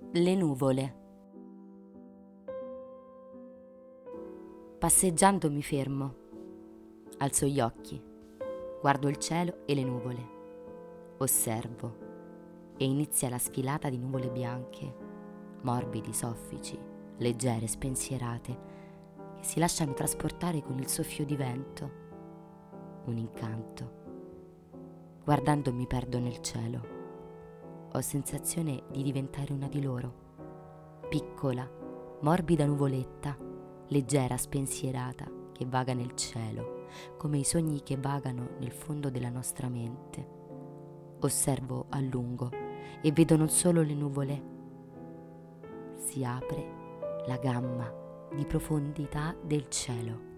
Le nuvole. Passeggiando mi fermo, alzo gli occhi, guardo il cielo e le nuvole, osservo e inizia la sfilata di nuvole bianche, morbidi, soffici, leggere, spensierate, che si lasciano trasportare con il soffio di vento. Un incanto. Guardando mi perdo nel cielo. Ho sensazione di diventare una di loro, piccola, morbida nuvoletta, leggera, spensierata, che vaga nel cielo, come i sogni che vagano nel fondo della nostra mente. Osservo a lungo e vedo non solo le nuvole. Si apre la gamma di profondità del cielo.